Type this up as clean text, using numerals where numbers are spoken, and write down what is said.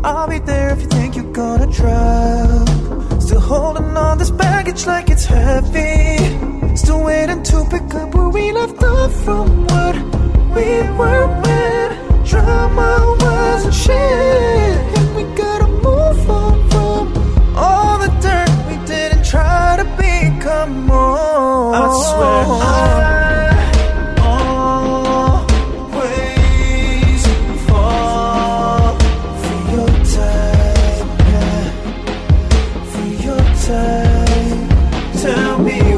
I'll be there if you think you're gonna drop. Still holding on this baggage like it's heavy. Still waiting to pick up where we left off from what we were when drama wasn't shit. And we gotta move on from all the dirt we didn't try to become more. I swear I always fall for your type, yeah, for your type. Tell me